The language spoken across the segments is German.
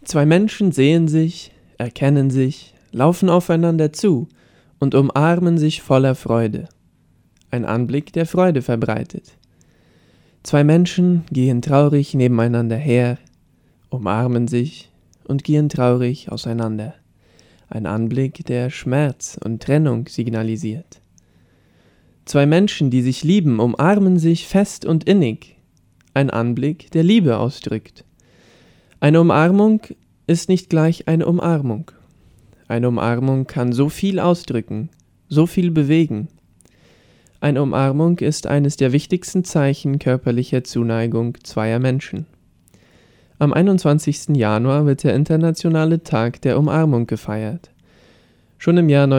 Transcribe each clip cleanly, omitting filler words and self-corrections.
Zwei Menschen sehen sich, erkennen sich, laufen aufeinander zu und umarmen sich voller Freude. Ein Anblick, der Freude verbreitet. Zwei Menschen gehen traurig nebeneinander her, umarmen sich und gehen traurig auseinander. Ein Anblick, der Schmerz und Trennung signalisiert. Zwei Menschen, die sich lieben, umarmen sich fest und innig. Ein Anblick, der Liebe ausdrückt. Eine Umarmung ist nicht gleich eine Umarmung. Eine Umarmung kann so viel ausdrücken, so viel bewegen. Eine Umarmung ist eines der wichtigsten Zeichen körperlicher Zuneigung zweier Menschen. Am 21. Januar wird der Internationale Tag der Umarmung gefeiert. Schon im Jahr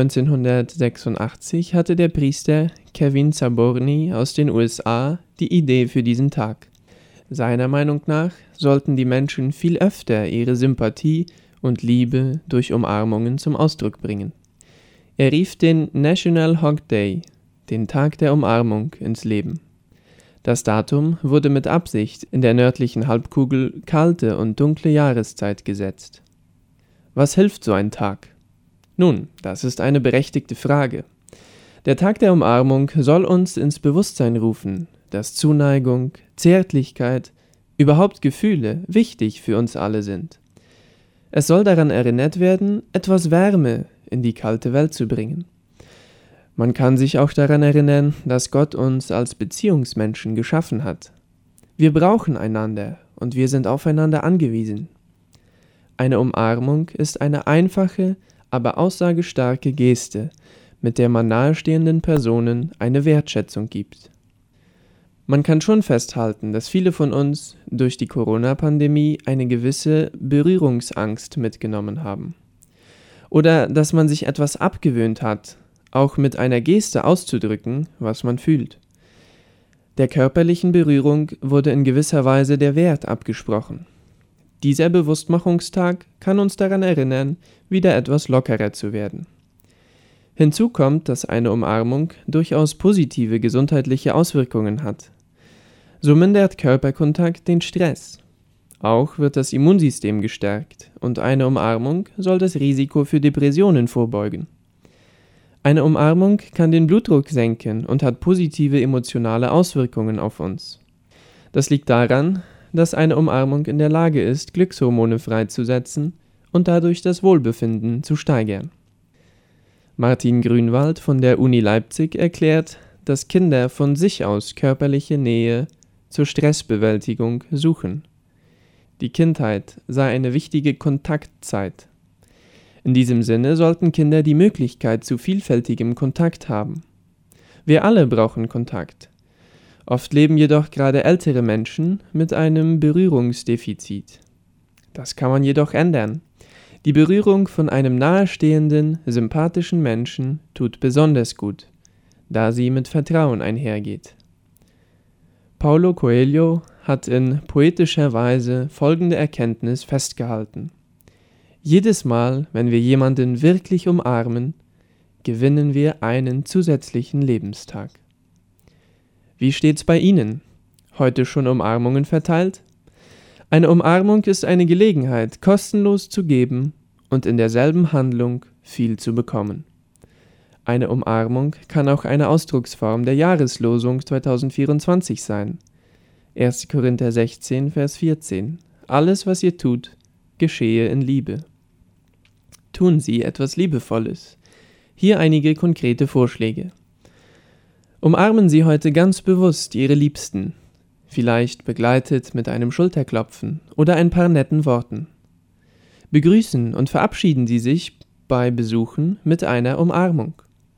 1986 hatte der Priester Kevin Zaborni aus den USA die Idee für diesen Tag. Seiner Meinung nach sollten die Menschen viel öfter ihre Sympathie und Liebe durch Umarmungen zum Ausdruck bringen. Er rief den National Hug Day, den Tag der Umarmung, ins Leben. Das Datum wurde mit Absicht in der nördlichen Halbkugel kalte und dunkle Jahreszeit gesetzt. Was hilft so ein Tag? Nun, das ist eine berechtigte Frage. Der Tag der Umarmung soll uns ins Bewusstsein rufen, dass Zuneigung, Zärtlichkeit, überhaupt Gefühle wichtig für uns alle sind. Es soll daran erinnert werden, etwas Wärme in die kalte Welt zu bringen. Man kann sich auch daran erinnern, dass Gott uns als Beziehungsmenschen geschaffen hat. Wir brauchen einander und wir sind aufeinander angewiesen. Eine Umarmung ist eine einfache, aber aussagestarke Geste, mit der man nahestehenden Personen eine Wertschätzung gibt. Man kann schon festhalten, dass viele von uns durch die Corona-Pandemie eine gewisse Berührungsangst mitgenommen haben. Oder dass man sich etwas abgewöhnt hat, auch mit einer Geste auszudrücken, was man fühlt. Der körperlichen Berührung wurde in gewisser Weise der Wert abgesprochen. Dieser Bewusstmachungstag kann uns daran erinnern, wieder etwas lockerer zu werden. Hinzu kommt, dass eine Umarmung durchaus positive gesundheitliche Auswirkungen hat. So mindert Körperkontakt den Stress. Auch wird das Immunsystem gestärkt und eine Umarmung soll das Risiko für Depressionen vorbeugen. Eine Umarmung kann den Blutdruck senken und hat positive emotionale Auswirkungen auf uns. Das liegt daran, dass eine Umarmung in der Lage ist, Glückshormone freizusetzen und dadurch das Wohlbefinden zu steigern. Martin Grünwald von der Uni Leipzig erklärt, dass Kinder von sich aus körperliche Nähe zur Stressbewältigung suchen. Die Kindheit sei eine wichtige Kontaktzeit. In diesem Sinne sollten Kinder die Möglichkeit zu vielfältigem Kontakt haben. Wir alle brauchen Kontakt. Oft leben jedoch gerade ältere Menschen mit einem Berührungsdefizit. Das kann man jedoch ändern. Die Berührung von einem nahestehenden, sympathischen Menschen tut besonders gut, da sie mit Vertrauen einhergeht. Paulo Coelho hat in poetischer Weise folgende Erkenntnis festgehalten: Jedes Mal, wenn wir jemanden wirklich umarmen, gewinnen wir einen zusätzlichen Lebenstag. Wie steht's bei Ihnen? Heute schon Umarmungen verteilt? Eine Umarmung ist eine Gelegenheit, kostenlos zu geben und in derselben Handlung viel zu bekommen. Eine Umarmung kann auch eine Ausdrucksform der Jahreslosung 2024 sein. 1. Korinther 16, Vers 14. Alles, was ihr tut, geschehe in Liebe. Tun Sie etwas Liebevolles. Hier einige konkrete Vorschläge. Umarmen Sie heute ganz bewusst Ihre Liebsten, vielleicht begleitet mit einem Schulterklopfen oder ein paar netten Worten. Begrüßen und verabschieden Sie sich bei Besuchen mit einer Umarmung.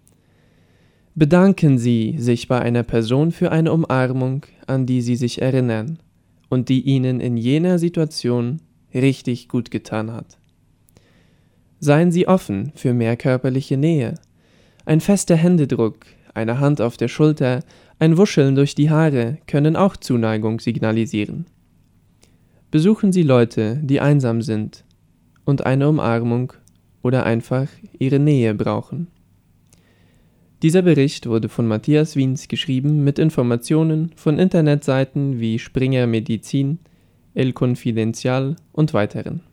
Bedanken Sie sich bei einer Person für eine Umarmung, an die Sie sich erinnern und die Ihnen in jener Situation richtig gut getan hat. Seien Sie offen für mehr körperliche Nähe. Ein fester Händedruck, eine Hand auf der Schulter, ein Wuscheln durch die Haare können auch Zuneigung signalisieren. Besuchen Sie Leute, die einsam sind und eine Umarmung oder einfach ihre Nähe brauchen. Dieser Bericht wurde von Matthias Wiens geschrieben mit Informationen von Internetseiten wie Springer Medizin, El Confidencial und weiteren.